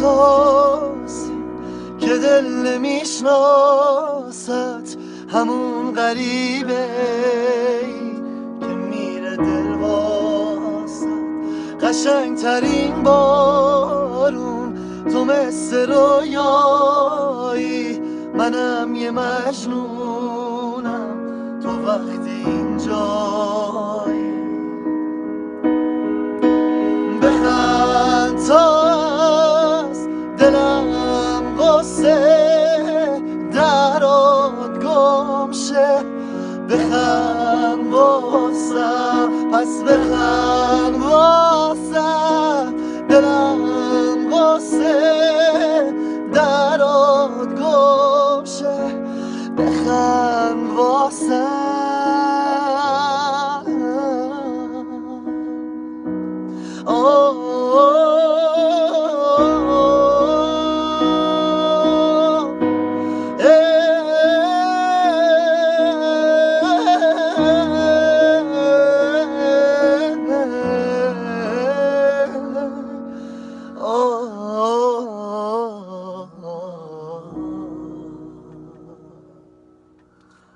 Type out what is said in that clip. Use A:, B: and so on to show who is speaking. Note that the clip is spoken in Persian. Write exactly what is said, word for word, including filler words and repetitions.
A: احساسی که دل نمیشناست، همون غریبه که میره دل واسد. قشنگ ترین بارون تو مثل رویایی، منم یه مجنونم تو وقتی اینجایی. بخند تا از دلم غصه درات گم شه، بخند واسم پس بخند واسم، دلم غصه